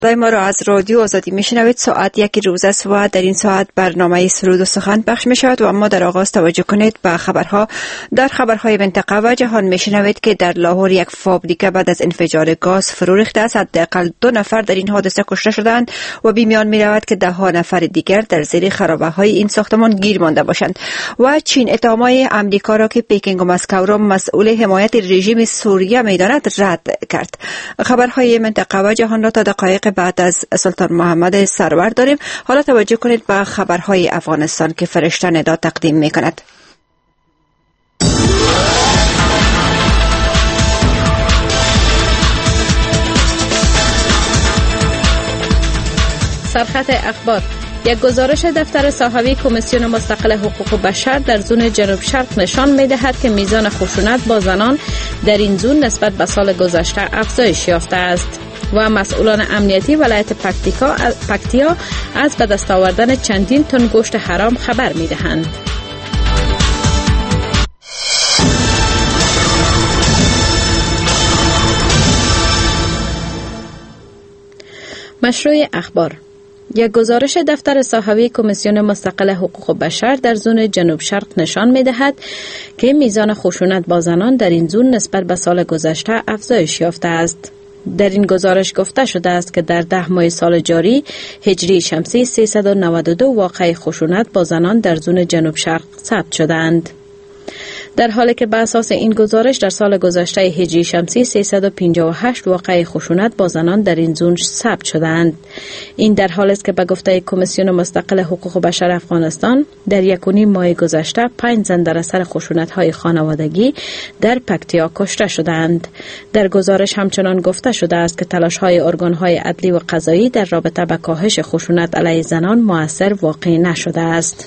صدای ما را از رادیو آزادی میشنوید. ساعت 1 روز است و در این ساعت برنامه سرود و سخن پخش می شود و اما در آغاز توجه کنید به خبرها. در خبرهای منطقه و جهان میشنوید که در لاهور یک فابریکه بعد از انفجار گاز فرو ریخته است. حداقل 2 نفر در این حادثه کشته شدند و به میان می رود که 10 نفر دیگر در زیر خرابه‌های این ساختمان گیر مانده باشند. و چین اتهامات آمریکا را که پکینگ و مسکو را مسئول حمایت رژیم سوریه می‌داند رد کرد. خبرهای منطقه و جهان را تا دقایق بعد از سلطان محمد سرور داریم. حالا توجه کنید به خبرهای افغانستان که فرشته ندا تقدیم می‌کند. سرخط اخبار. یک گزارش دفتر صحوی کمیسیون مستقل حقوق بشر در زون جنوب شرق نشان می‌دهد که میزان خشونت با زنان در این زون نسبت به سال گذشته افزایش یافته است و مسئولان امنیتی ولایت پکتیا از به دست آوردن چندین تن گوشت حرام خبر می‌دهند. مشروع اخبار. یک گزارش دفتر صحوی کمیسیون مستقل حقوق بشر در زون جنوب شرق نشان می‌دهد که میزان خشونت با زنان در این زون نسبت به سال گذشته افزایش یافته است. در این گزارش گفته شده است که در 10 ماه سال جاری هجری شمسی 392 واقعه خشونت با زنان در زون جنوب شرق ثبت شدند. در حالی که به اساس این گزارش در سال گذشته هجری شمسی 358 واقعه خشونت با زنان در این زون ثبت شدند. این در حالی است که به گفته کمیسیون مستقل حقوق بشر افغانستان در 1.5 ماه گذشته 5 زن در اثر خشونت‌های خانوادگی در پکتیا کشته شدند. در گزارش همچنان گفته شده است که تلاش‌های ارگان‌های عدلی و قضایی در رابطه با کاهش خشونت علیه زنان مؤثر واقع نشده است.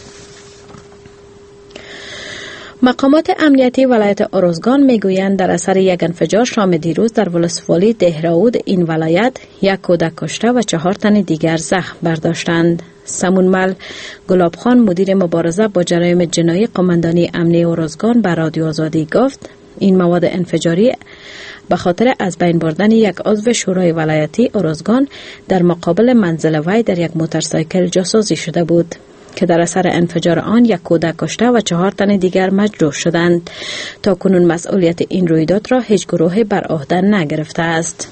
مقامات امنیتی ولایت اروزگان میگویند در اثر یک انفجار شام دیروز در ولسوالی دهراود این ولایت 1 کودک کشته و 4 تن دیگر زخم برداشتند. سمونمل گلابخان مدیر مبارزه با جرایم جنایی قماندانی امنی اروزگان به رادیو آزادی گفت این مواد انفجاری به خاطر از بین بردن یک عضو شورای ولایتی اروزگان در مقابل منزل وی در یک موتورسایکل جاسازی شده بود که در اثر انفجار آن 1 کودک کشته و 4 تن دیگر مجروح شدند. تا کنون مسئولیت این رویداد را هیچ گروهی بر عهده نگرفته است.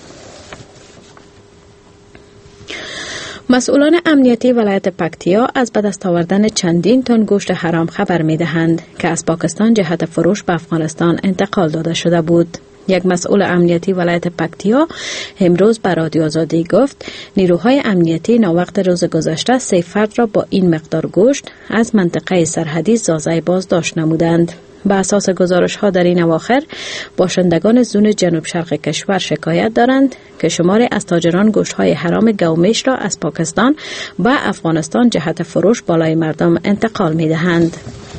مسئولان امنیتی ولایت پکتیا از به دست آوردن چندین تن گوشت حرام خبر می‌دهند که از پاکستان جهت فروش به افغانستان انتقال داده شده بود. یک مسئول امنیتی ولایت پکتیا امروز به رادیو آزادی گفت نیروهای امنیتی ناوقت روز گذشته 3 فرد را با این مقدار گوشت از منطقه سرحدی زازای بازداشت نمودند. به اساس گزارش ها در این اواخر باشندگان زون جنوب شرق کشور شکایت دارند که شماری از تاجران گوشت های حرام گومیش را از پاکستان به افغانستان جهت فروش بالای مردم انتقال می دهند.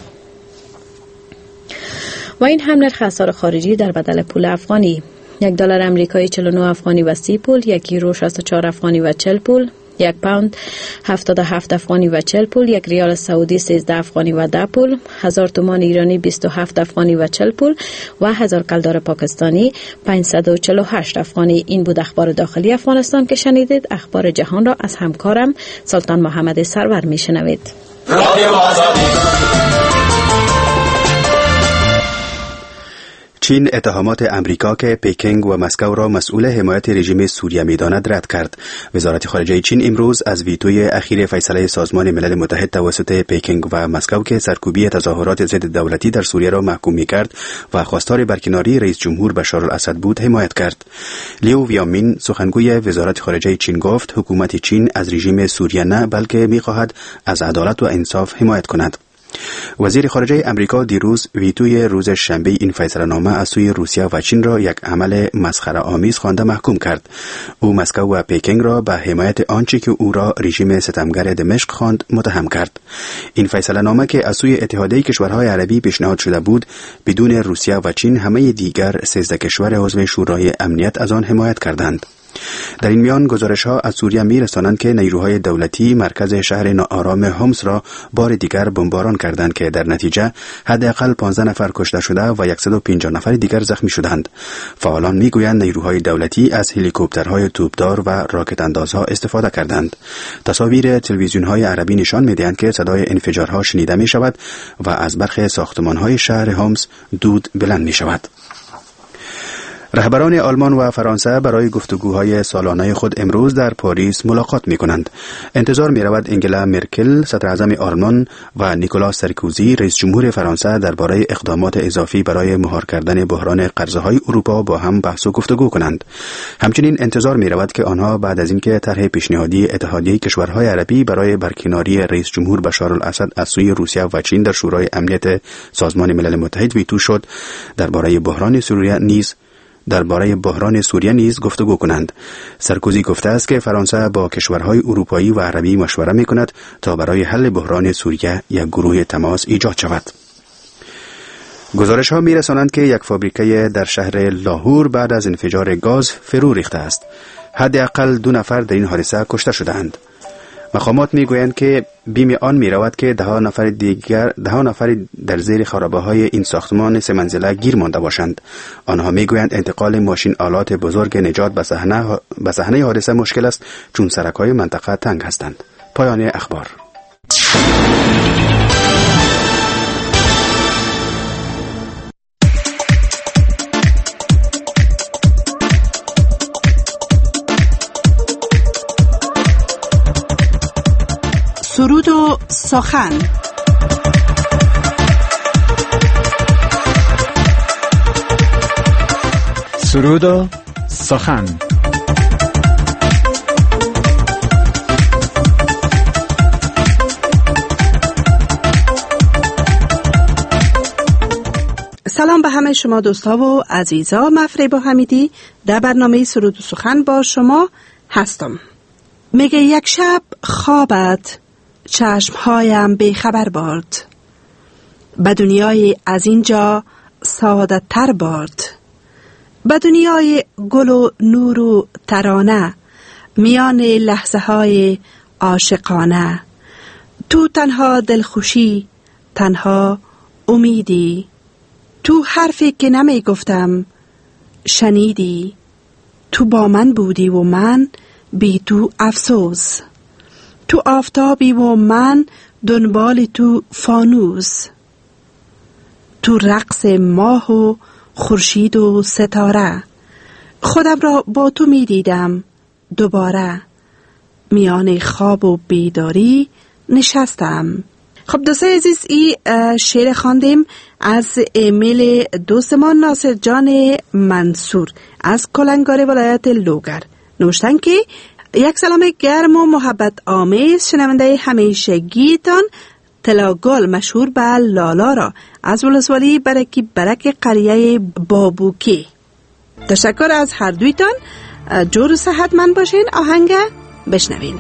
و این هم نرخ اسعار خارجی در بدل پول افغانی: $1 امریکایی 49 افغانی و 30 پول، 1 یورو 64 افغانی و 40 پول، 1 پوند 77 افغانی و 40 پول، 1 ریال سعودی 13 افغانی و 10 پول، 1000 تومان ایرانی 27 افغانی و 40 پول و 1000 کلدار پاکستانی 548 افغانی. این بود اخبار داخلی افغانستان که شنیدید. اخبار جهان را از همکارم سلطان محمد سرور میشنوید. چین اتهامات امریکا که پکینگ و مسکو را مسئول حمایت رژیم سوریه می‌داند رد کرد. وزارت خارجه چین امروز از ویتوی اخیر فیصله سازمان ملل متحد توسط پکینگ و مسکو که سرکوبی تظاهرات ضد دولتی در سوریه را محکوم می‌کرد و خواستار برکناری رئیس جمهور بشار الاسد بود حمایت کرد. لیو ویامین سخنگوی وزارت خارجه چین گفت حکومت چین از رژیم سوریه نه بلکه می‌خواهد از عدالت و انصاف حمایت کند. وزیر خارجه امریکا دیروز ویتوی روز شنبه این فیصله نامه از سوی روسیه و چین را یک عمل مسخره آمیز خوانده محکوم کرد. او مسکو و پکینگ را به حمایت آنچه که او را رژیم ستمگر دمشق خواند متهم کرد. این فیصله نامه که از سوی اتحادیه کشورهای عربی پیشنهاد شده بود، بدون روسیه و چین همه دیگر 13 کشور عضو شورای امنیت از آن حمایت کردند. در این میان گزارش‌ها از سوریه می‌رسانند که نیروهای دولتی مرکز شهر ناآرام حمص را بار دیگر بمباران کردند که در نتیجه حداقل 15 نفر کشته شده و 150 نفر دیگر زخمی شدند. فعالان می‌گویند نیروهای دولتی از هلیکوپترهای توپدار و راکت اندازها استفاده کردند. تصاویر تلویزیون‌های عربی نشان می‌دهند که صدای انفجارها شنیده می‌شود و از برخی ساختمان‌های شهر حمص دود بلند می‌شود. رهبران آلمان و فرانسه برای گفتگوهای سالانه خود امروز در پاریس ملاقات می‌کنند. انتظار می‌رود انگلا مرکل صدر اعظم آلمان و نیکولاس سارکوزی رئیس جمهور فرانسه درباره اقدامات اضافی برای مهار کردن بحران قرضه‌های اروپا با هم بحث و گفتگو کنند. همچنین انتظار می‌رود که آنها بعد از اینکه طرح پیشنهادی اتحادیه کشورهای عربی برای برکناری رئیس جمهور بشار الاسد از سوی روسیه و چین در شورای امنیت سازمان ملل متحد ویتو شد، درباره بحران سوریه نیز گفتگو کنند. سارکوزی گفته است که فرانسه با کشورهای اروپایی و عربی مشوره می‌کند تا برای حل بحران سوریه یک گروه تماس ایجاد شود. گزارش‌ها می‌رسانند که یک فابریکه در شهر لاهور بعد از انفجار گاز فرو ریخته است. حداقل 2 نفر در این حادثه کشته شدند. مقامات میگویند که بیم آن میرود که 10 نفر در زیر خرابه‌های این ساختمان 3 منزله گیر مانده باشند. آنها میگویند انتقال ماشین آلات بزرگ نجات به صحنه حادثه مشکل است چون سرک‌های منطقه تنگ هستند. پایان اخبار. سرود و سخن. سرود و سخن. سلام به همه شما دوستا و عزیزا، مفریبا حمیدی در برنامه سرود و سخن با شما هستم. میگه یک شب خوابت چشمهایم بیخبر برد، به دنیای از اینجا سعادت تر برد، به دنیای گل و نور و ترانه، میان لحظه های عاشقانه. تو تنها دلخوشی، تنها امیدی، تو حرفی که نمی گفتم شنیدی، تو با من بودی و من بی تو افسوس، تو آفتابی و من دنبال تو فانوس، تو رقص ماه و خورشید و ستاره، خودم را با تو می دیدم دوباره، میان خواب و بیداری نشستم. خب دوستای عزیز، این شعر خواندیم از ایمیل دوستمان ناصر جان منصور از کلنگار ولایت لوگر. نوشتن که یک سلام گرم و محبت آمیز شنونده همیشگیتان تلاگل مشهور به لالا را از ولسوالی برک قریه بابوکی. تشکر از هر دویتان. جور و صحتمند باشین. آهنگ بشنوین.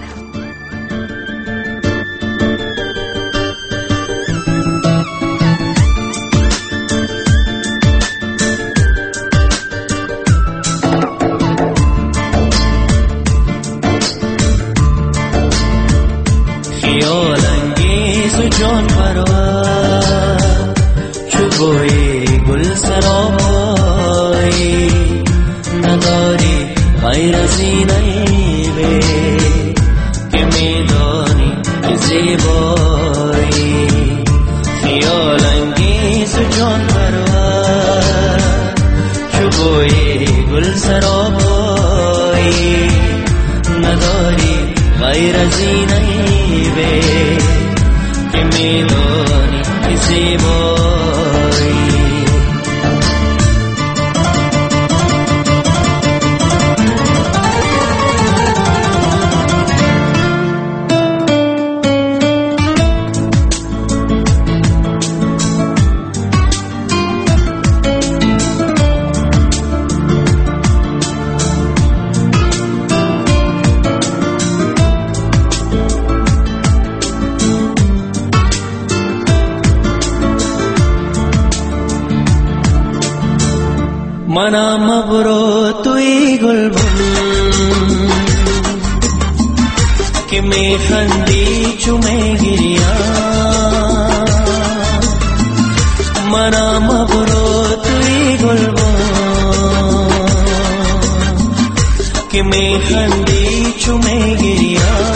خیال انگیز و جان پرور چو بوی گل سرایی، نداری غیر از این عیبه که میدانی که زیبایی. خیال انگیز و جان پرور چو بوی گل سرایی، نداری غیر از این عیبه که میدانی که زیبایی. منم ابرو توی گلبن میخندی چو میگریم مرا مبرو توی گلبان که میخندی چو میگریم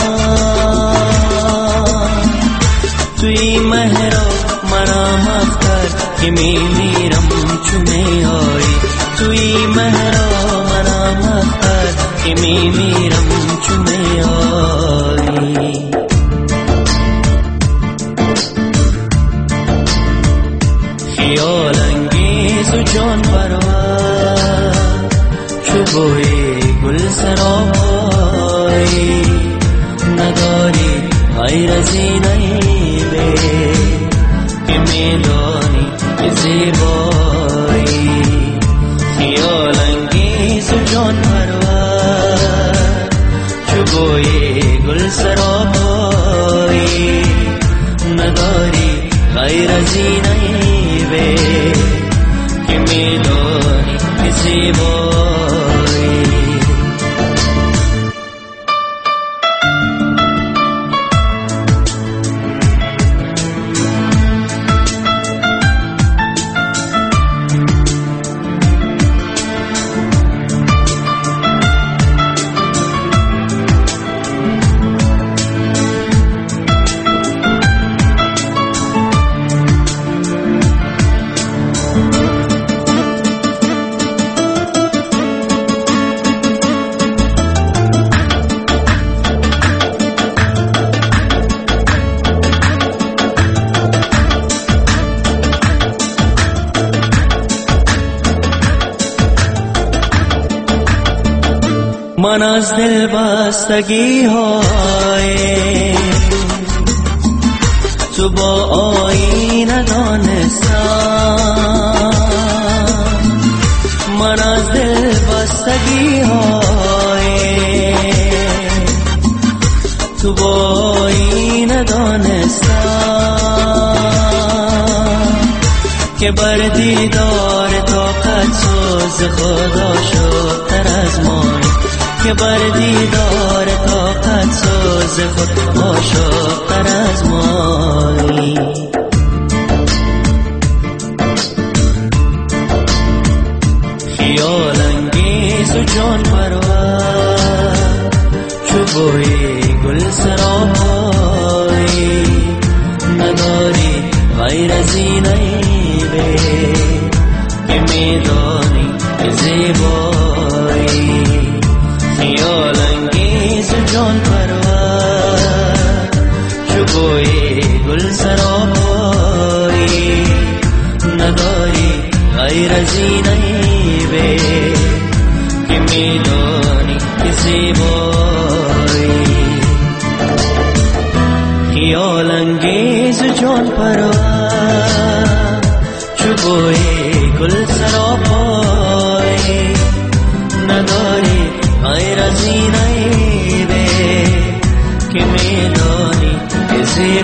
توی مهرا مرا مفتر که میمیرم چو میایی توی مهرا مرا مفتر که میمیرم چو میایی خیال انگیز و جان پرور چو بوی گل سراپایی نداری غیر از این عیبه که میدانی که زیبایی خیال انگیز و جان پرور چو بوی گل سراپایی نداری غیر از این عیبه که میدانی که زیبایی من از دل بستگی های تو با آینه دانستم من از دل بستگی های تو با آینه دانستم که بر دیدار طاقت سوز خدا شد تر از مانی که بر دیدار طاقت سوز خود عاشق‌تر از مایی خیال انگیز و جان پرور چو بوی گل سراپایی نداری غیر از این عیبه که میدانی که زیبایی خیال انگیز و جان پرور چو بوی گل سراپایی نداری غیر از این عیبه که میدانی که زیبایی خیال انگیز و جان پرور چو بوی گل سراپایی نداری غیر از این عیبه که میدانی که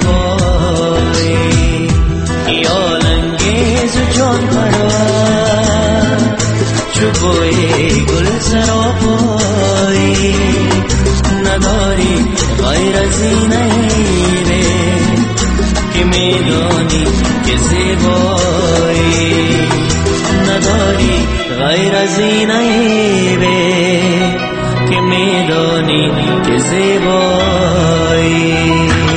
زیبایی خیال انگیز و جان پرور چو بوی گل سراپایی نداری غیر از این عیبه که میدانی که زیبایی نداری غیر از این عیبه که میدانی که زیبایی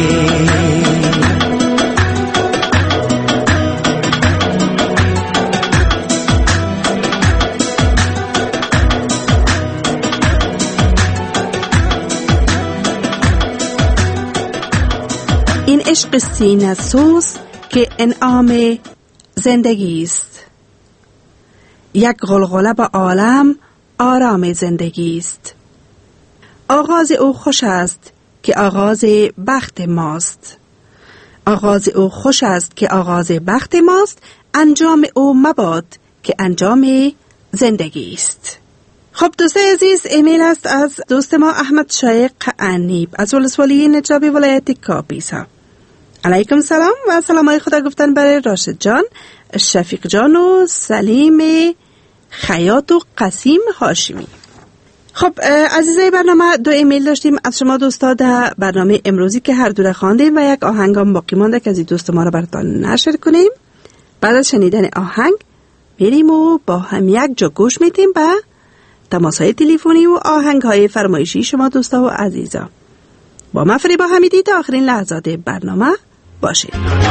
این عشق سینه سوز که انعام زندگی است یک غلغله به عالم آرام زندگی است آغاز او خوش است که آغاز بخت ماست آغاز او خوش است که آغاز بخت ماست انجام او مباد که انجام زندگی است خب دوستای عزیز ایمیل است از دوست ما احمد شایق انیب از ولسوالی نجاب ولایت کاپیسا علیکم سلام و سلامای خدا گفتن برای راشد جان شفیق جان و سلیم خیاط و قسیم هاشمی خب عزیزای برنامه، 2 ایمیل داشتیم از شما دوستا در برنامه امروزی که هر دو را خواندیم و یک آهنگ هم باقی مانده که از این دوست ما را براتون نشر کنیم. بعد از شنیدن آهنگ میریم و با هم یک جا گوش میتیم به تماس‌های تلفنی و آهنگ‌های فرمایشی شما دوستا و عزیزا. با من فریبا حمیدی تا آخرین لحظات برنامه باشید.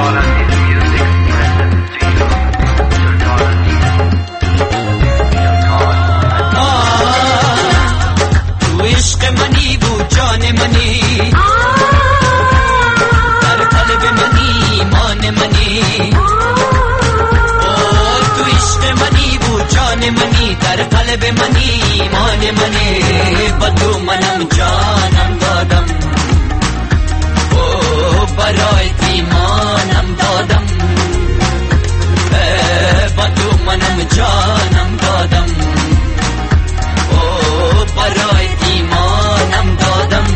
عشق منی بود جان منی، در قلب منی ایمان منی. تو عشق منی بود جان منی، در قلب منی ایمان منی. با تو منم جانم دادم، برای ایمانم دادم. با تو منم جانم دادم، برای ایمانم دادم.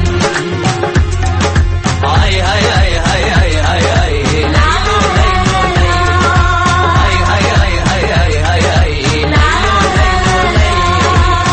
های های های های های های های لیلو لیلو لیلو، های های های های های های های لیلو لیلو لیلو.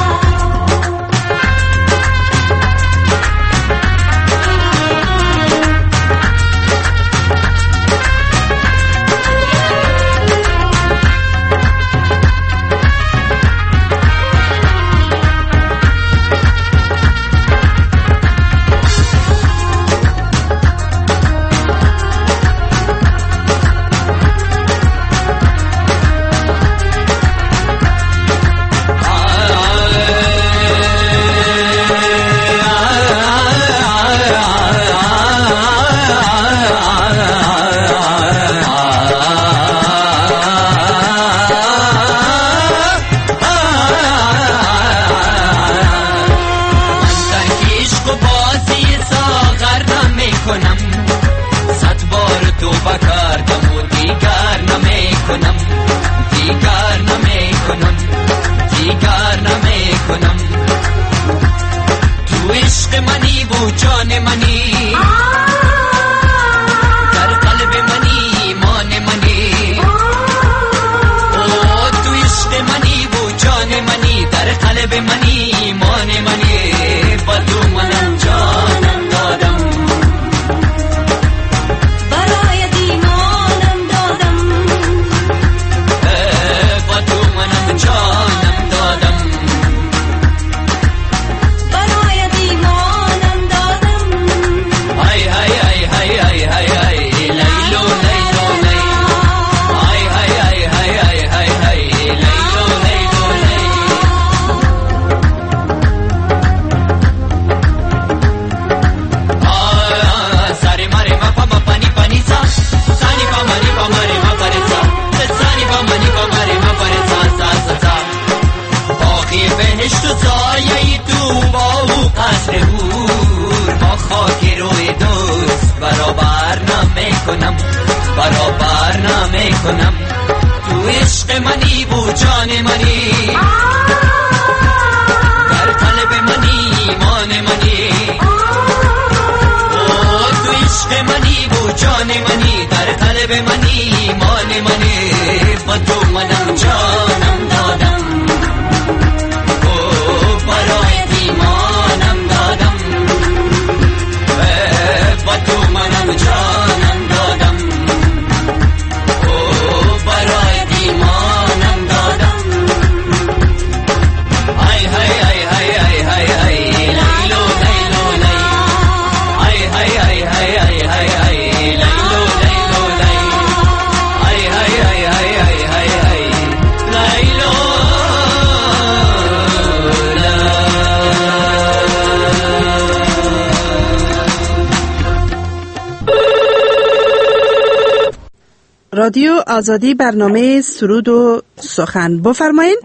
رادیو آزادی برنامه سرود و سخن بفرمایین.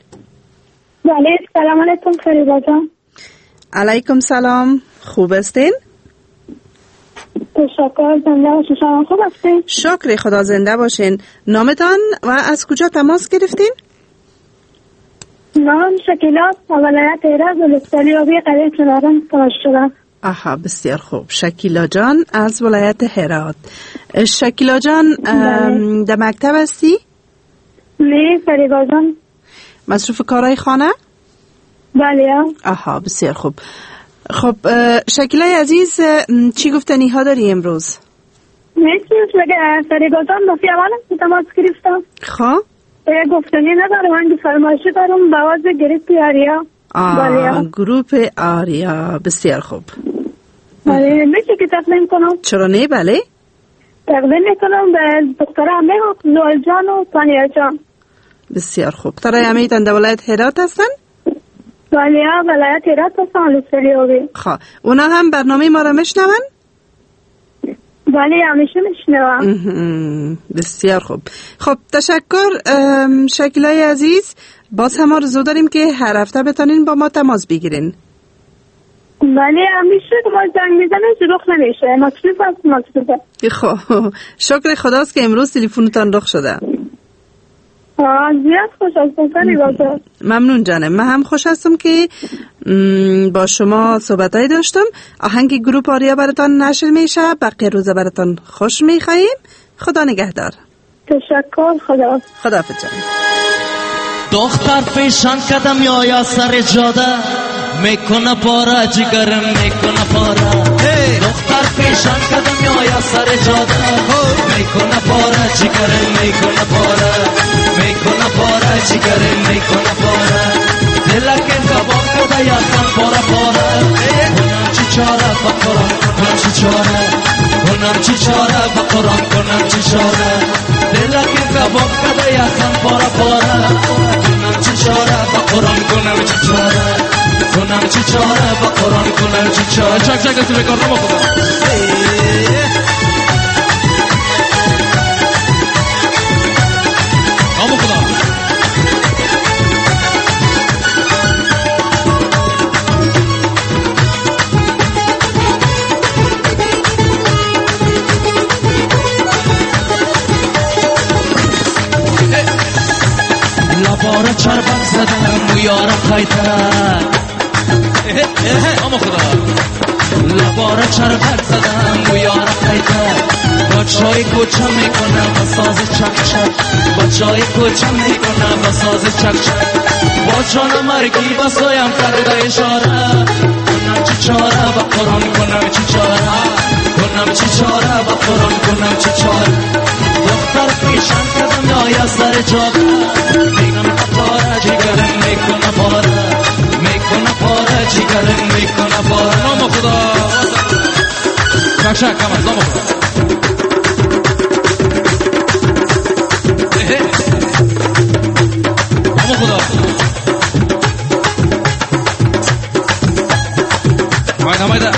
بله، سلام علیکم فریبا جان. علیکم سلام، خوب هستین؟ تشکر، زنده باشین. شما خوب هستین؟ شکر خدا، زنده باشین. نامتان و از کجا تماس گرفتین؟ نام شکیلات، ولایت هرات، ولسوالی قریه چنارم تماس شدم. آها، بسیار خوب. شکیلا جان از ولایت هرات. شکیلا جان در مکتب هستی؟ نه فریبا جان. مصروف کارهای خانه؟ بله. آها بسیار خوب. خب شکیله عزیز چی گفتنی ها داری امروز؟ میتونید بگه سریبازان دفعی اول تماس گرفتم. خب گفتنی ندارم، من فرمایشی دارم بواز گروپ آریا. بله. گروپ آریا بسیار خوب. بله میشه که تقدیم کنم؟ چرا نه؟ بله تقدیم میکنم به دکتر امیه زوال جان و تانیا جان. بسیار خوب. دکتر امیه در ولایت هرات هستن؟ بله ولایت هرات هستن لسریوی. خب اونا هم برنامه ما را میشنون؟ بله همیشه میشنوم. بسیار خوب. خب تشکر شکیله عزیز. باز هم آرزو داریم که هر هفته بتونین با ما تماس بگیرین. بله همیشه که ما زنگ میزنه رخ نمیشه، مصروف است مصروفه. خب شکر خداست که امروز تلفنتان رخ شده. زیاد خوش هستم. ممنون جانم. من هم خوش هستم که با شما صحبتایی داشتم. آهنگ گروپ آریا براتان نشر میشه. بقیه روزه براتان خوش میخواییم. خدا نگهدار. تشکر. خداحافظ جان. دختر پیشان قدم یا سر جاده میکنه پارا جگرم میکنه پارا. دختر پیشان قدم یا سر جاده میکنه پارا جگرم میکنه پارا. میکنه پارا جگرم میکنه پارا. دلکه کباب کده یا کن پارا پارا. کنم چی چاره بقران کنم چی چاره. کنم چی چاره بقران کنم چی چاره. دلکه کباب کده یا کن پارا پارا. کنم چی چاره بقران کنم چی چاره. کنم چی چاره بقران کنم چی چاره. چک چک دستی بکار نما خدا. نما خدا. لبارا چربک زدم و یارم خیتر. اما خدا. لبارا چربک زدم و یارم خیتر. با چای کوچه میکنم با ساز چک چک. با چای کوچه میکنم با ساز چک چک. با جان مرگی با سایم کرده اشاره. کنم چی چاره با قرآن کنم چی چاره. کنم چی چاره با قرآن کنم چی چاره. دختر پیشم کدم یا سر جاده میگم پاره جگرم میکنه پاره. میکنه پاره جگرم میکنه پاره. نام خدا. شک شک کم از نام خدا. نام خدا. مایده مایده.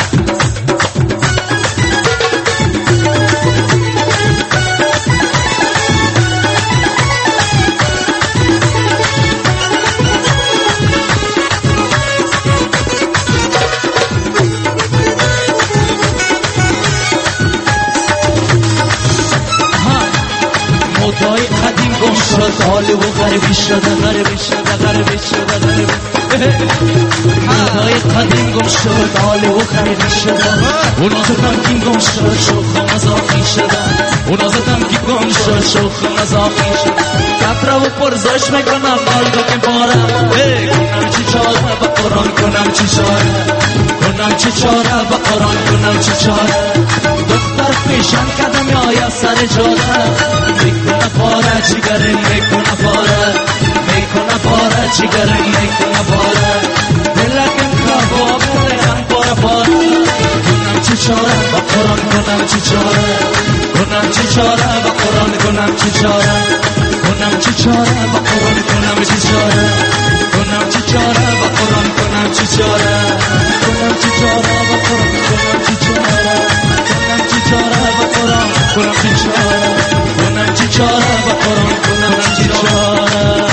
حال و غربی شده غربی شده غربی شده غربی. حالای قدیم گم شد حال و غربی شده. اونا زدم کیم گم شد شوخ مزاقی شده. اونا زدم کیم گم شد شوخ مزاقی شده. کفره و پرزاش میکنم قلبا که پاره. کنم چی چاره با قرآن کنم چی چاره. کنم چی چاره با قرآن کنم چی چاره. دختر پیشم کدم یا سر جاده میکنه پاره جگرم میکنه پاره. میکنه پاره جگرم میکنه پاره. دلکم کباب کدم پاره پاره. کنم چی چاره با قرآن کنم چی چاره. کنم چی چاره با قرآن کنم چی چاره. کنم چی چاره با قرآن کنم چی چاره. کنم چی چاره با قرآن کنم چی چاره. کنم چی چاره با قرآن کنم چی چاره. کنم چی چاره با قرآن کنم چی چاره. کنم چی چاره با قرآن کنم چی چاره.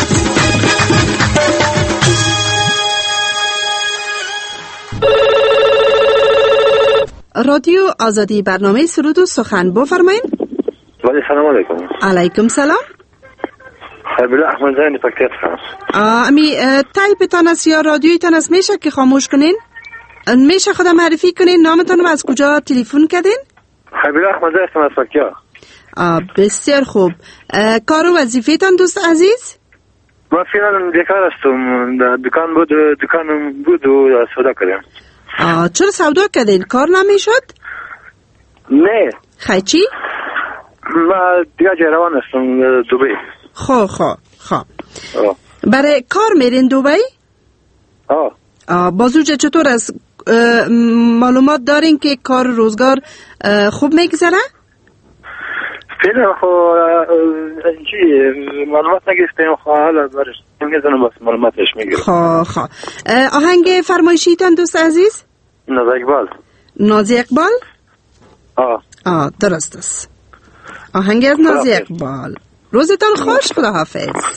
رادیو آزادی برنامه سرود و سخن بفرمایید. بله سلام علیکم. علیکم سلام. خیلی احمد زین پاکت هست. امی تایپتان است یا رادیویتان است میشه که خاموش کنین؟ میشه خودم معرفی کنین نامتان و از کجا تلفن کردین؟ خیلی احمد زین از پاکیا. بسیار خوب. کار و وظیفه‌تان دوست عزیز؟ ما فعلا بیکار هستم. دکانم بود و سودا کردم. چرا سودا کردین؟ کار نمیشد؟ نه. خیلی چی؟ ما دیگه روان هستم دبی. خب برای کار میرین دبی؟ بازوجه چطور است؟ معلومات دارین که کار روزگار خوب میگذره؟ فعلا معلومات نگرفتیم. حالا برش نمیزنم بس معلوماتش میگیرم. آهنگ فرمایشیتان دوست عزیز؟ نازی اقبال. درست است. آهنگ از نازی اقبال. روزتان خوش. خداحافظ.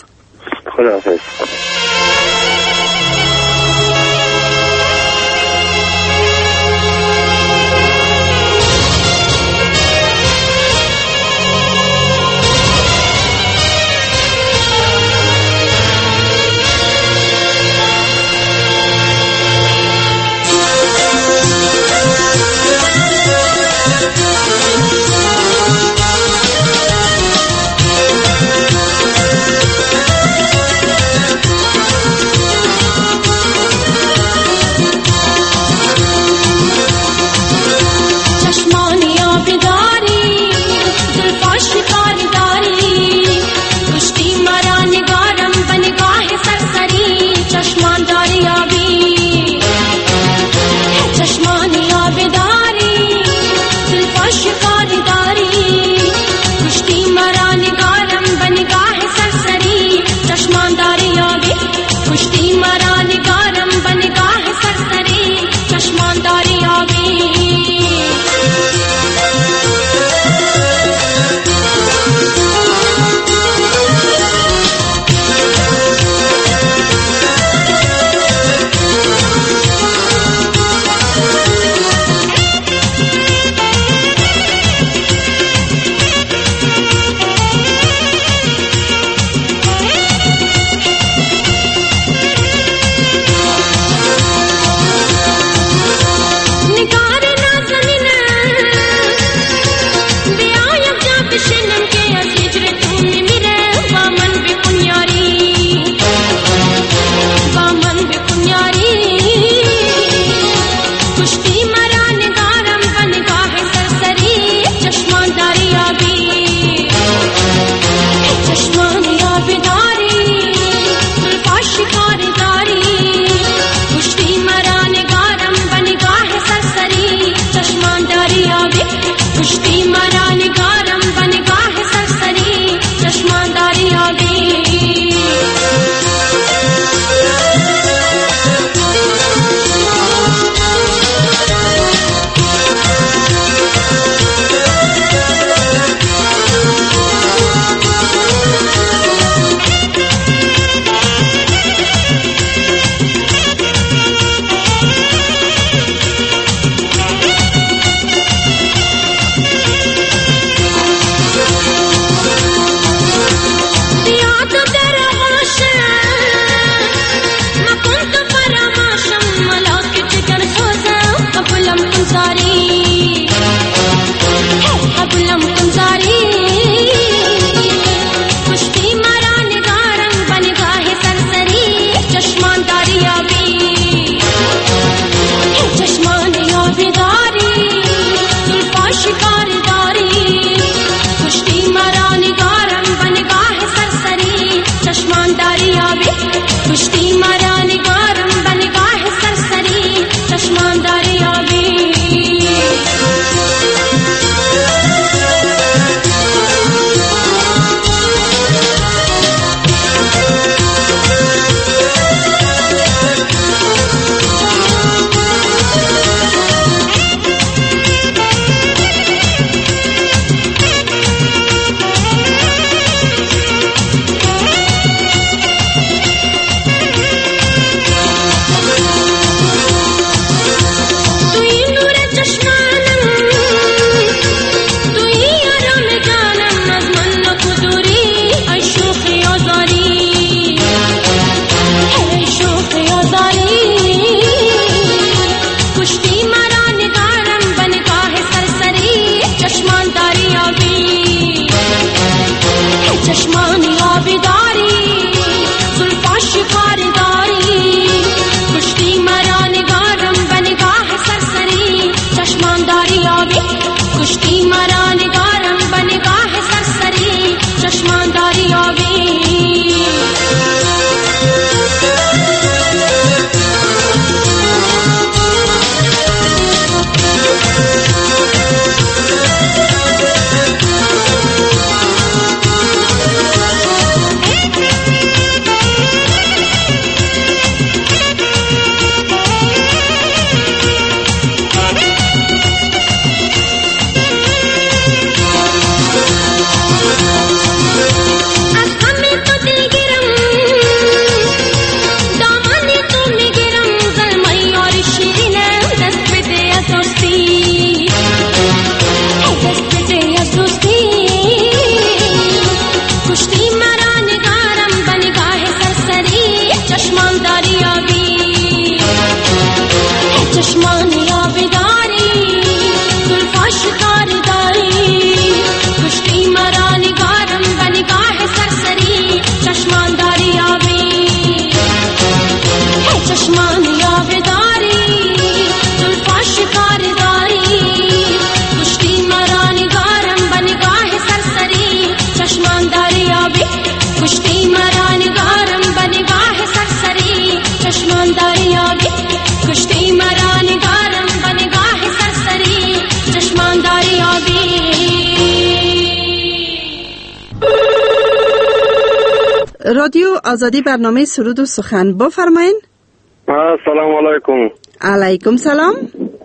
رادیو آزادی برنامه سرود و سخن بفرمایین. سلام علیکم. علیکم سلام.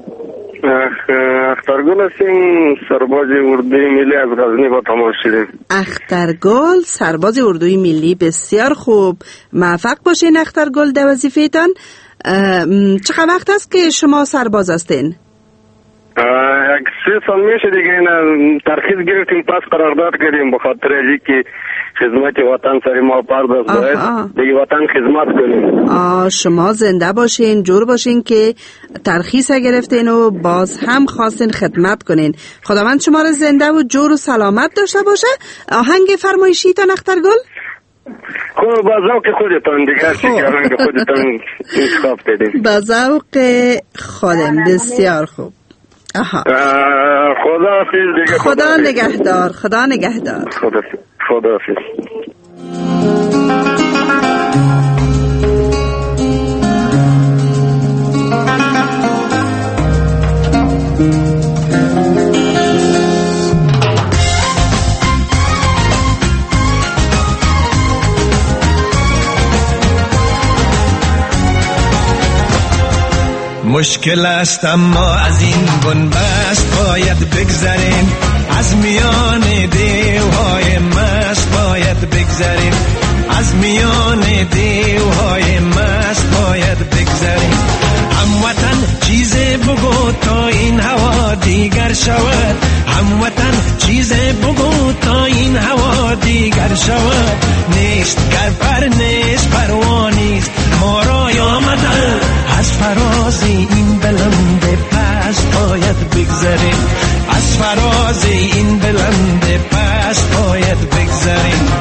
اخترگل هستیم، سرباز اردوی ملی از غزنی با تماس شدیم. اخترگل سرباز اردوی ملی، بسیار خوب، موفق باشین اخترگل در وظیفه‌تان. چقدر وقت است که شما سرباز هستین؟ 3 سال میشه دیگه. این ترخیص گرفتیم، پس قرارداد کردیم به خاطر اینکه خدمت وطن سر ما پرداخت باید دیگه وطن خدمت کنیم. شما زنده باشین، جور باشین که ترخیص گرفتین و باز هم خواستین خدمت کنین. خداوند شما را زنده و جور و سلامت داشته باشه. آهنگ فرمایشیتان اخترگل؟ خب با ذوق خودتان دیگه، چی که آهنگ خودتان انتخاب بدین. با ذوق خودم، بسیار خوب. خدا حافظ دیگه. خدا نگهدار. خدا نگهدار. خدا حافظ. مشکل است اما از این بنبست باید بگذریم، از میان دیوهای مست باید بگذریم، از میان دیوهای مست باید بگذریم. هموطن چیز بگو تا این هوا دیگر شود، هموطن چیز بگو تا این هوا دیگر شود. نیست گر پر نیست پروانیست، ما را آمدن از فراز این بلند پست باید بگذریم، از فراز این بلند پست باید بگذریم.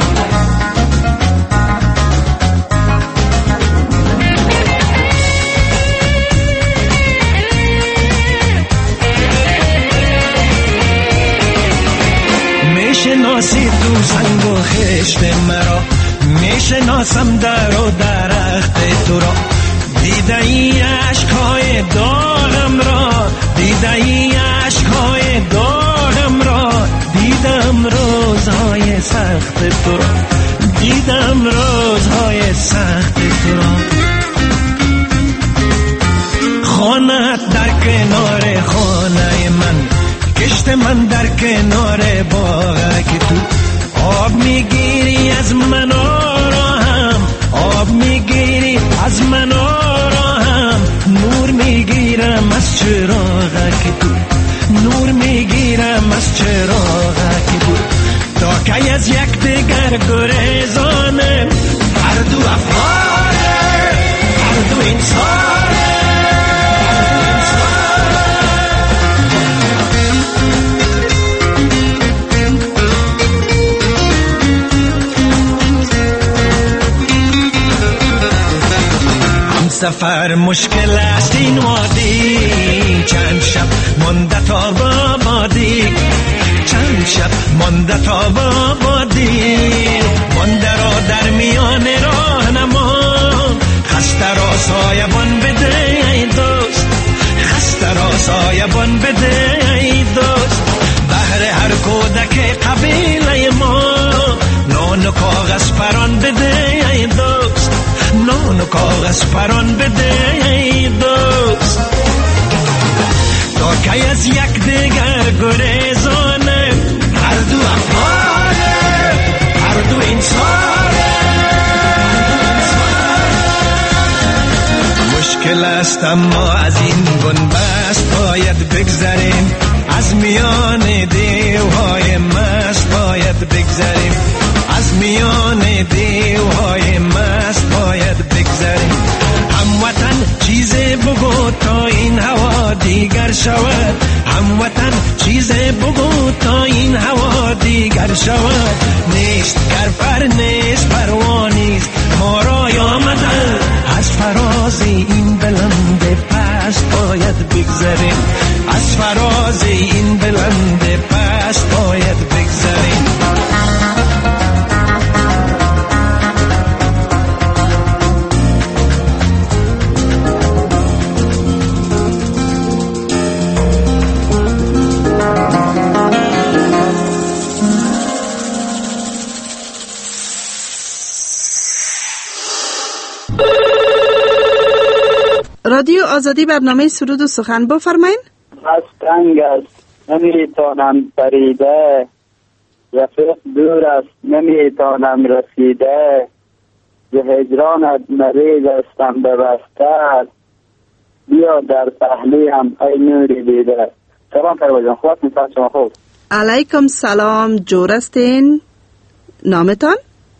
میشناسی تو سنگ و خشت مرا، میشناسم در و درخت تو را. دیده ای عشقهای داغم را، دیده ای عشقهای داغم را. دیدم روزهای سخت تو را، دیدم روزهای سخت تو را. خانه‌ات در کنار خانه من، کشت من در کنار باغک تو. آب میگیری از من آراهم، آب میگیری از من آراهم. نور میگیرم از چراغک تو، نور میگیرم از چراغک تو. تا که از یک دیگر گریزانه، هر دو افغانه، هر دو انسانه. سفر مشکل است این وادی، چند شب مانده تا بابادی، چند شب مانده تا بابادی. مانده را در میان راهنما، خسته را سایبان بده ای دوست، خسته را سایبان بده ای دوست. بهر هر کودک قبیله ما، نان و کاغذ پران بده ای دوست، نان و کاغذ پران بده ای دوست. تا که از یک دیگر گریزانه، هر دو افغانه، هر دو انسانه. مشکل است اما از این بنبست باید بگذریم، از میان دیوهای مست باید بگذریم، از میان دیوهای مست باید بگذریم. هموطن چیز بگو تا این هوا دیگر شود، هموطن چیز بگو تا این هوا دیگر شود. نیست گر پر نیست پروانیست، ما را آمدن از فراز این بلند پست باید بگذریم، از فراز این بلند پست باید بگذریم. رادیو آزادی برنامه سرود و سخن بفرمایید. از تنگ است نمیتونم پریده، رفیق دور است نمیتونم رسیده، ز هجرانت مریض استم ببسته، بیا در پهلویم ای نوری دیده. سلام پرویز جان، خوب هستین؟ شما خوب؟ علیکم سلام، جور هستین؟ نامتان؟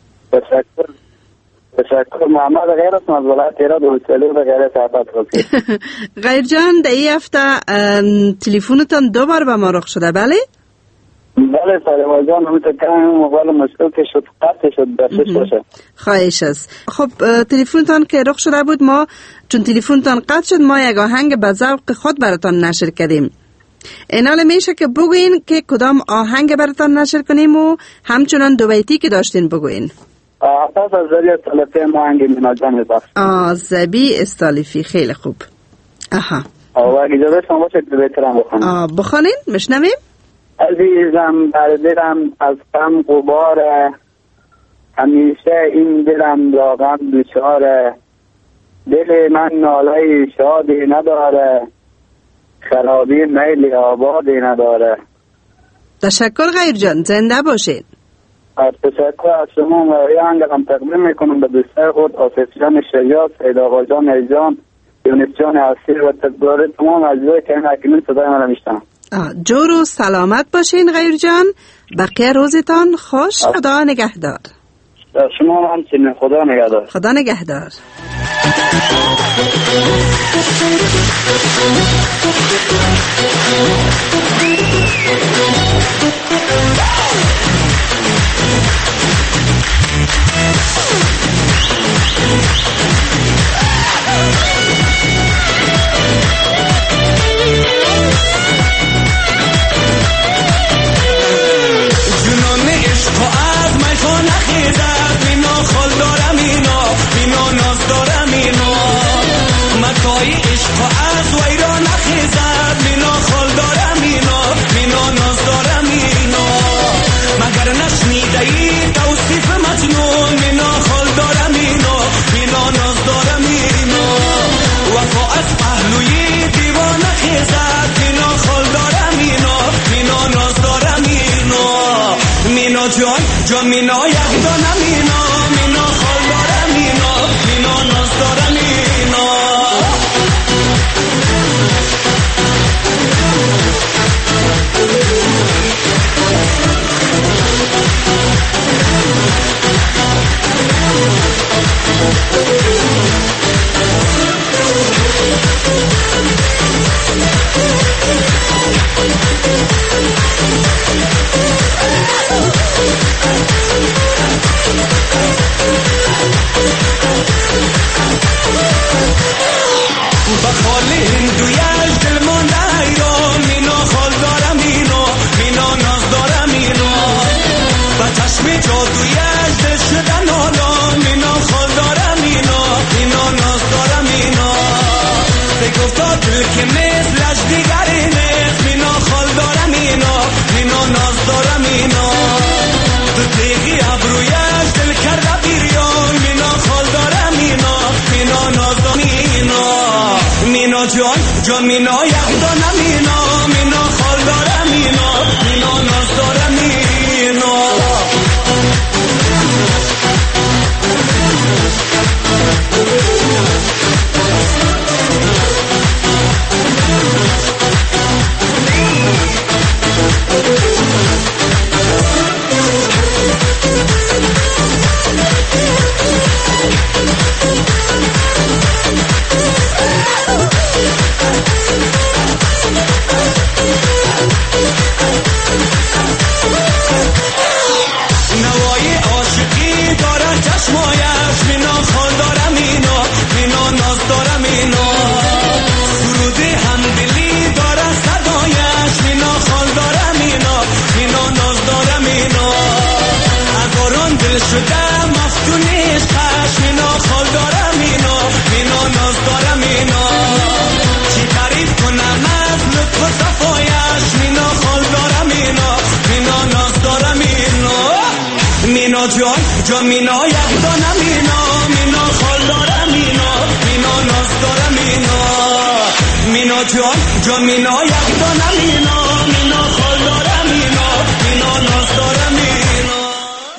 تشکر. محمد غیر است از ولایت هرات و سلو و غیر صحبت روکی. غیر جان در این هفته تلفنتان دو بار به ما رخ شده بله؟ بله پرویز جان، همیشه که موبایل مشکل که شد قطع شد درشش باشه. خواهش است. خب تلفنتان که رخ شده بود، ما چون تلفنتان قطع شد ما یک آهنگ به ذوق خود براتان نشر کردیم. اینال میشه که بگوین که کدام آهنگ براتان نشر کنیم و همچنان دو بیتی که داشتین بگوین. پس از زبی استالیفی ما آهنگ مینا جان میبخش. زبی استالیفی، خیلی خوب. آها. و اجازه شما باشه دو بیتی رو بخونیم. بخونین مشنویم. عزیزم بر دلم از غم غباره، همیشه این دلم را غم دچاره، دل من ناله شادی نداره، خرابی میل آبادی نداره. تشکر غیر جان، زنده باشید. تشکر از شما و یه آهنگم تقدیم میکنم به دوستای خود آصف جان شیاد، سید آقا جان ایجان، یونس جان اسیر و تکبار تمام اجزای که این اکنون صدای من رو میشتم. جور و سلامت باشین غیر جان، بقیه روزتان خوش. خدا نگهدار. شما همچنین، خدا نگهدار. خدا نگهدار. جان مینا یک دانه مینا، مینا خال داره مینا، مینا ناز داره مینا. جان مینا یک دانه مینا، مینا خال داره مینا، مینا ناز داره مینا. شده مفتونیش خش مینا خال داره مینا، مینا ناز داره مینا. چی تعریف کنم از لطف و صفایش، مینا خال داره مینا، مینا ناز داره مینا. مینا جان مینا یک دانه مینا، مینا خال داره مینا، مینا ناز داره مینا. مینا جان مینا یک دانه مینا خال داره مینا ناز داره مینا.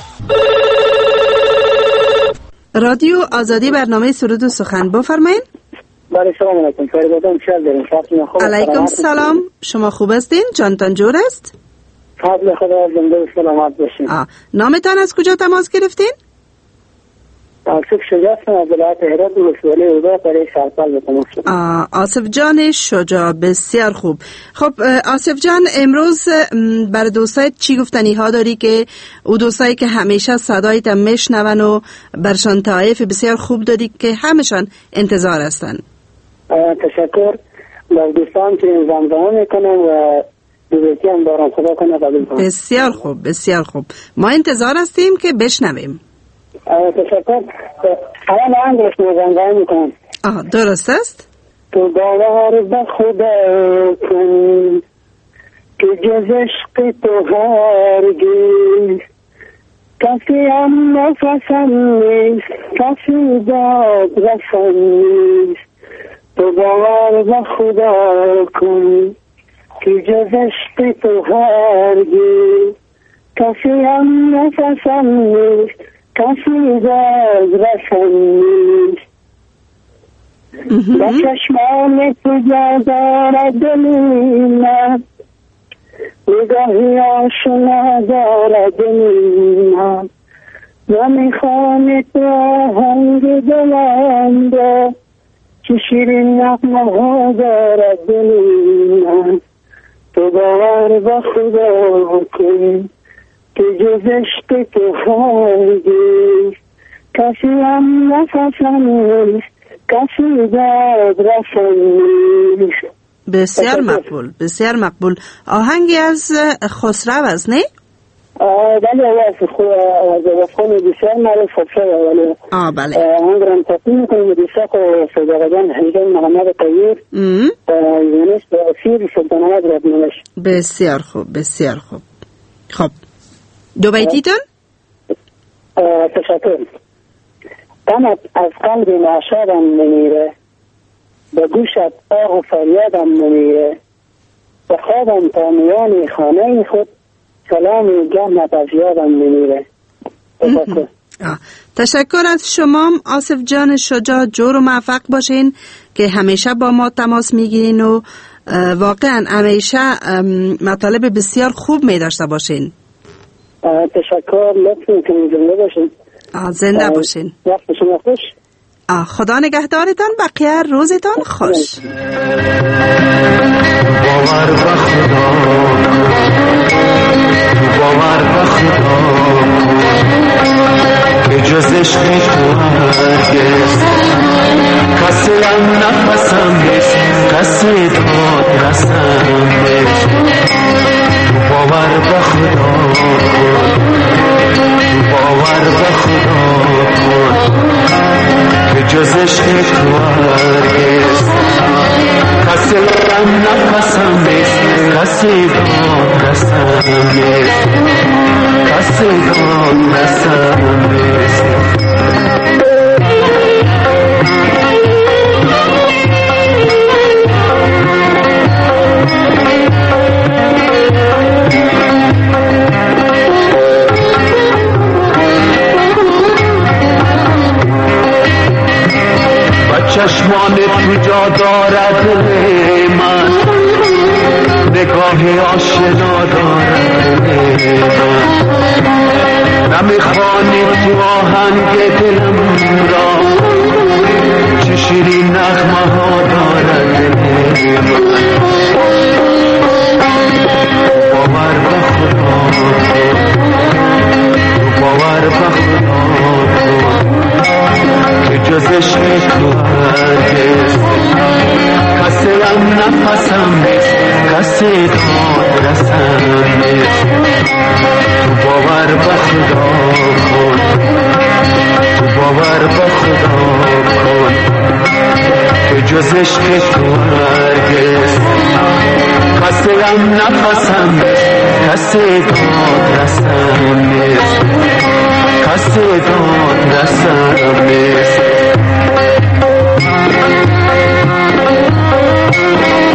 رادیو آزادی برنامه سرود و سخن بفرمایید. بله سلام علیکم. فریدادم شهر داریم. علیکم سلام. شما خوب هستین؟ جانتان جور است؟ فضل خدا زنده و سلامت باشین. نامتان از کجا تماس گرفتین؟ آصف شجاع هستم از ولایت هرات ولسوالی اوضاع برای سرپل به تماس شدم. آصف جان شجاع، بسیار خوب. خب آصف جان، امروز برای دوستایت چی گفتنی ها داری که او دوستایی که همیشه صدایت میشنون و برشان تعریف بسیار خوب داری که همشان انتظار هستن؟ تشکر. با دوستان که زمزمه میکنم و دوستی هم دارم. خدا کنه قبول کنم. بسیار خوب بسیار خوب. ما انتظار هستیم که بشنویم. تشکر. الان انگلش زمزمه میکنم. درست است؟ تو باور به خدا کن که جز عشق تو هرگز کسی هم نفسم نیست، کسی داد رسم نیست. تو باور به خدا کن که جز عشق تو هرگز کسی هم نفسم نیست، کسی داد رسم نیست. با چشمان تو دارد دلی من، نگاهی آشنا دارد دلی من. و میخوام تو آهنگ دلم را، چه شیرین نغمه ها دارد دلی من. تو باور به خدا کن که جز عشق تو هرگز کسی هم نفسم نیست، کسی داد رسم نیست. بسیار مقبول بسیار مقبول. آهنگی از خسرو است نه؟ بله از خون بسیار معروف شده. بله آهنگ را تقدیم میکنیم دیساق و صداقدان حیدان محمد طیب یونس و اسیر سلطان احمد رادمنش. بسیار خوب بسیار خوب. خب دو بیتیتون؟ تشکر. غمت از قلب ناشادم نمیره، به گوشت آه و فریادم نمیره. به خوابم تا میان خانه خود، سلامی گهمت از یادم نمیره. تشکر از شما آصف جان شجاع. جور و موفق باشین که همیشه با ما تماس میگیرین و واقعا همیشه مطالب بسیار خوب میداشته باشین. تشکر. لطفاً که زنده باشین. زنده باشین. وقت شما خوش. خدا نگهدارتان. بقیه روزتان خوش. باور به خدا، باور به خدا که جز عشق تو هرگز کسی هم نفسم نیست، کسی داد رسم نیست. باور به خدا کن، باور به خدا کن که جز عشق تو هرگز کسی هم نفسم نیست، کسی داد رسم نیست، کسی داد رسم نیست. چشمان تو جا دارد من، نگاه آشنا دارد من. نمیخوانی تو آهنگ دلم را، چه شیرین نغمه ها دارد من. باور به خدا، باور به خدا که جز عشق تو هرگز کسی هم نفسم نیست، کسی داد رسم نیست. تو باور به خدا کن، تو باور به خدا کن که جز عشق تو هرگز کسی هم نفسم نیست، کسی داد رسم نیست، کسی داد رسم نیست.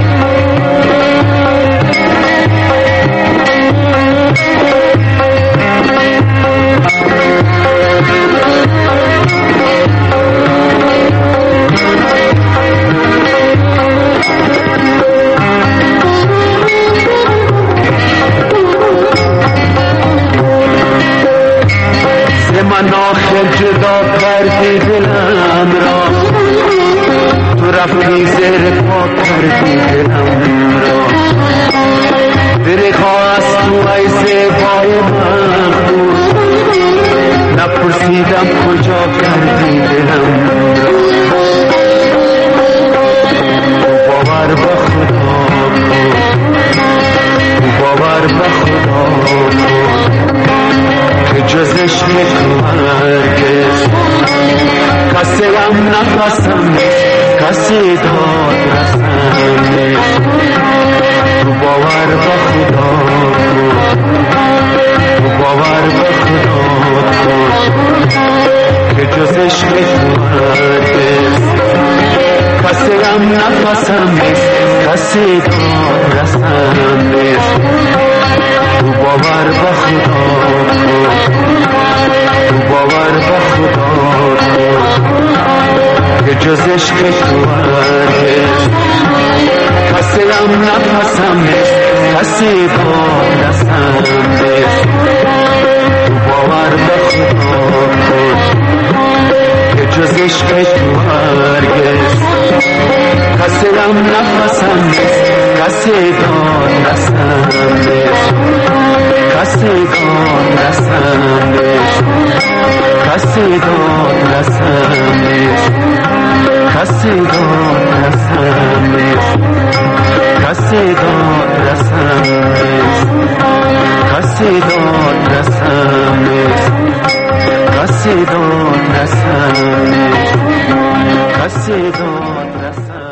نفسم نیست کسی داد رسم نیست تو باور به خدا کن تو باور به خدا کن که جز عشق تو هرگز کسی هم نفسم نیست کسی داد رسم نیست تو باور به خدا کن تو باور به خدا کن که جز عشق تو هرگز کسی هم نفسم نیست کسی داد رسم نیست تو باور به خدا کن که جز عشق تو هرگز کسی هم نفسم نیست کسی داد رسم نیست کسی داد رسم نیست کسی داد رسم نیست کسی داد رسم نیست کسی داد رسم نیست کسی داد رسم نیست کسی داد رسم نیست کسی داد رسم.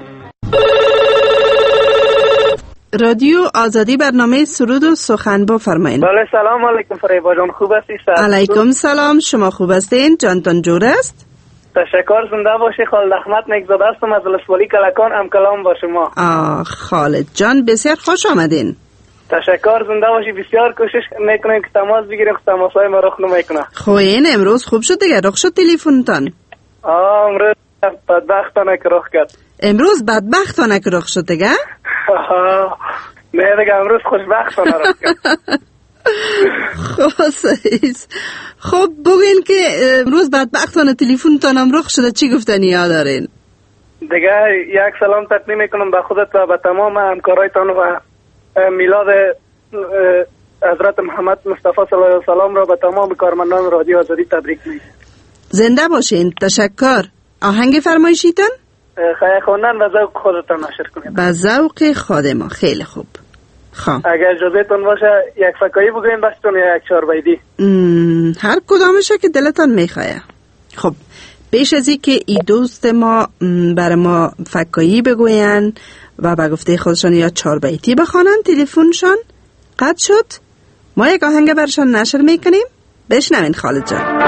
رادیو آزادی برنامه سرود و سخن بفرمایید. بله سلام علیکم فریبا جان، خوب هستی؟ علیکم سلام، شما خوب هستین؟ جانتان جور است؟ تشکر، زنده باشی. خالد احمد نگزاده هستم از لسوالی کلکان. ام کلام با شما. خالد جان بسیار خوش آمدین. تشکر، زنده باشی. بسیار کوشش میکنیم که تماس بگیریم که تماسای ما رخ نمیکنه. خوین امروز خوب شد دیگه، رخ شد تلفنتان. امروز بدبختانه که رخ کرد. امروز بدبختانه که رخ شد دیگه؟ نه دیگه امروز خوشبختانه رخ کرد. خب بگین که امروز بدبختانه تلفنتانم رخ شده، چی گفتنی ها دارین؟ دیگه یک سلام تقدیم میکنم به خودت و به تمام همکارایتان و میلاد حضرت محمد مصطفی صلی الله علیه و سلام را به تمام کارمندان رادیو آزادی تبریک میگم. زنده باشین. تشکر. آهنگ فرمایشیتان؟ خیلی خوندن و ذوق خودتان نشر کنید. به ذوق خود ما. خیلی خوب. اگر اجازهتون باشه یک فکایی بگویم بستون یا یک چهار بیتی؟ هر کدامشه که دلتان میخواه. خب پیش از این که ای دوست ما برای ما فکایی بگوین و به گفته خودشان یا چهار بیتی بخوانن، تلفنشان قطع شد، ما یک آهنگ برشان نشر میکنیم. بشنوین خالد جان.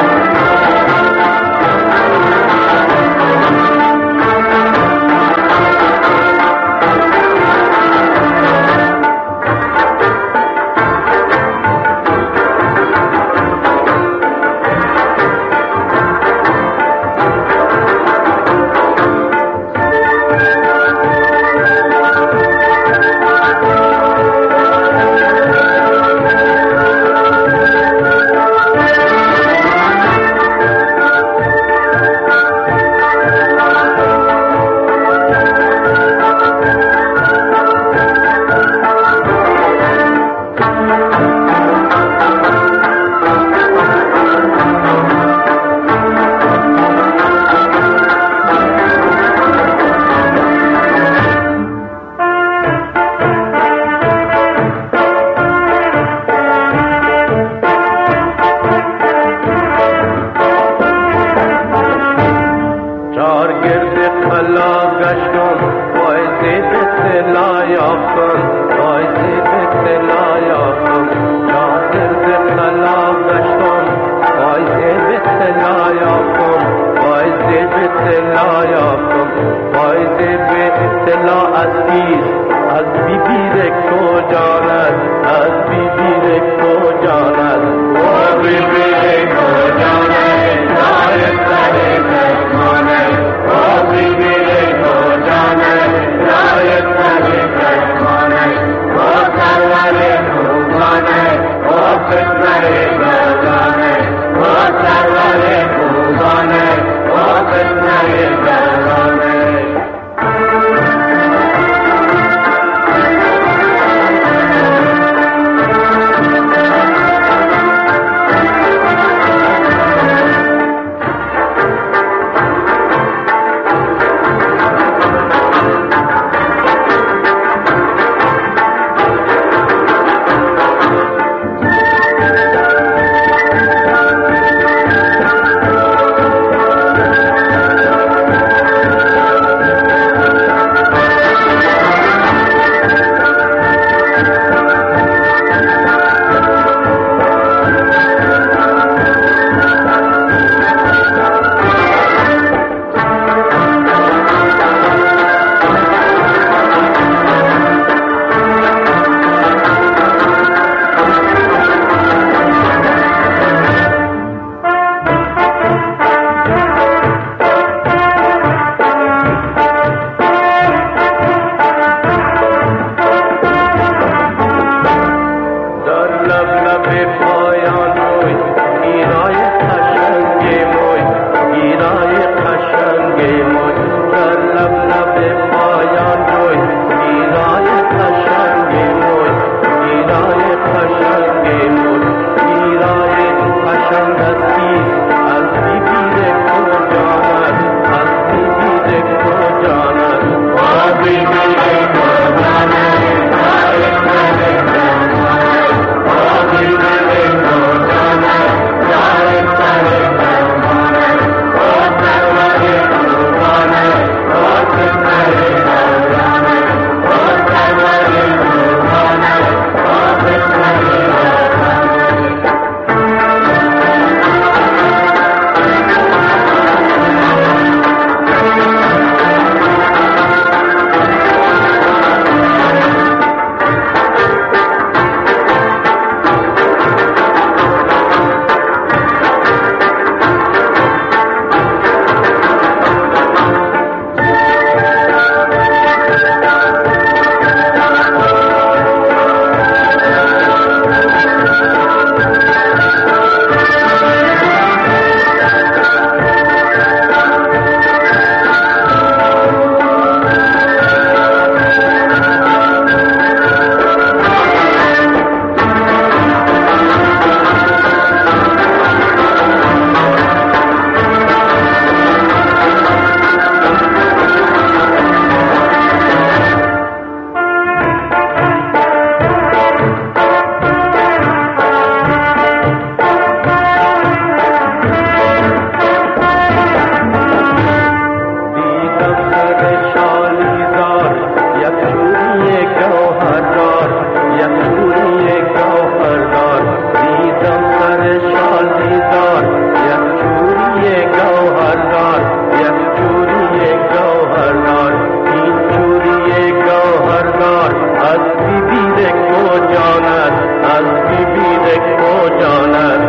جانت از بیبی کو جانت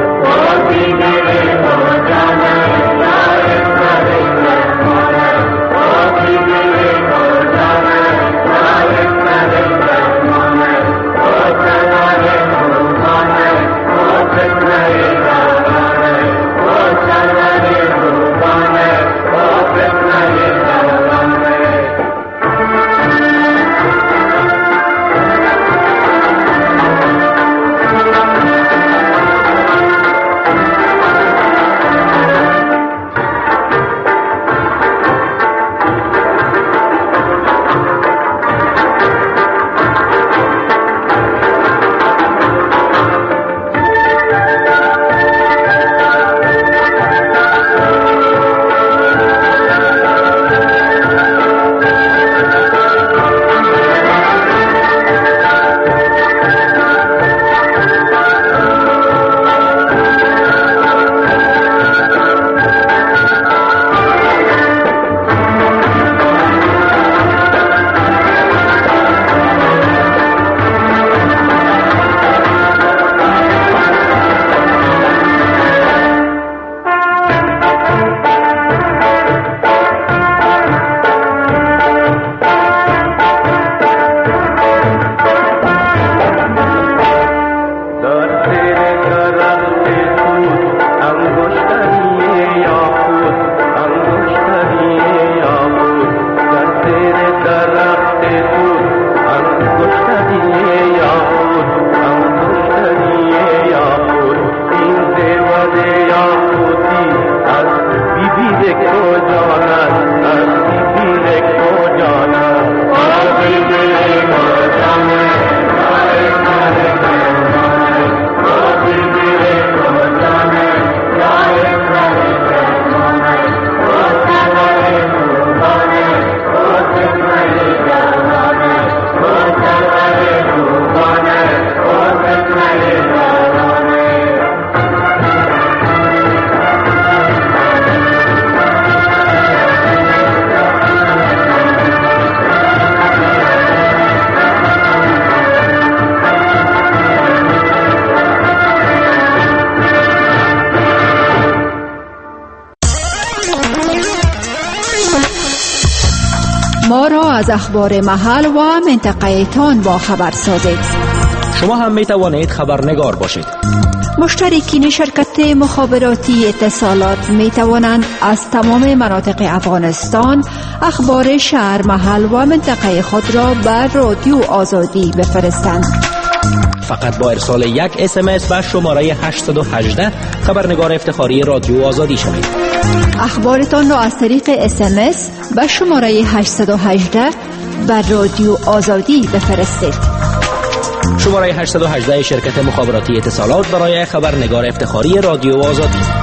ما را از اخبار محل و منطقه تان با خبر سازید. شما هم می توانید خبرنگار باشید. مشترکین شرکت مخابراتی اتصالات می توانند از تمام مناطق افغانستان اخبار شهر، محل و منطقه خود را بر رادیو آزادی بفرستند. فقط با ارسال یک SMS به شماره 818 خبرنگار افتخاری رادیو آزادی شوید. اخبارتان را از طریق SMS به شماره 818 بر رادیو آزادی بفرستید. شماره 818 شرکت مخابراتی اتصالات برای خبرنگار افتخاری رادیو آزادی.